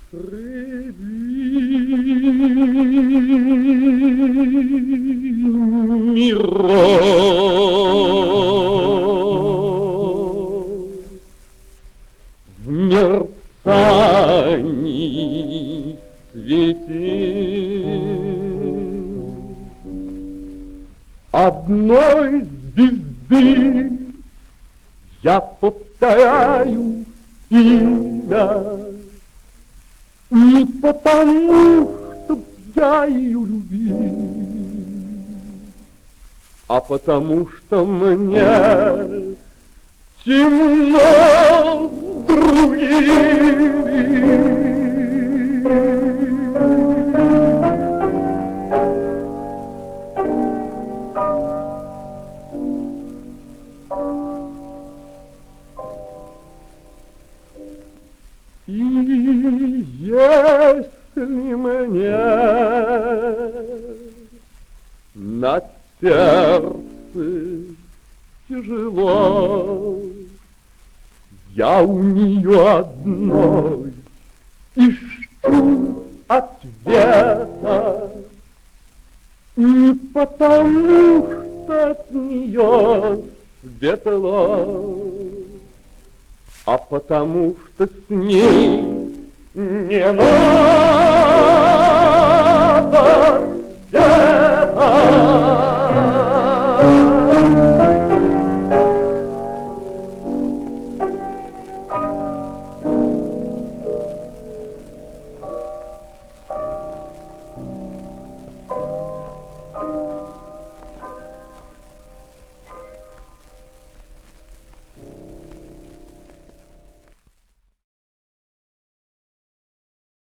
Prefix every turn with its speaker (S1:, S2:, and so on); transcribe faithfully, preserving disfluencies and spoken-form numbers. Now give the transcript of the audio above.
S1: миров в мерцании светил одной звезды. Я повторяю имя не потому, чтоб я ее любил, а потому что мне темно с другими. И если мне на сердце тяжело, я у нее одной ищу ответа, не потому что от нее светло, а потому что с ней не надо.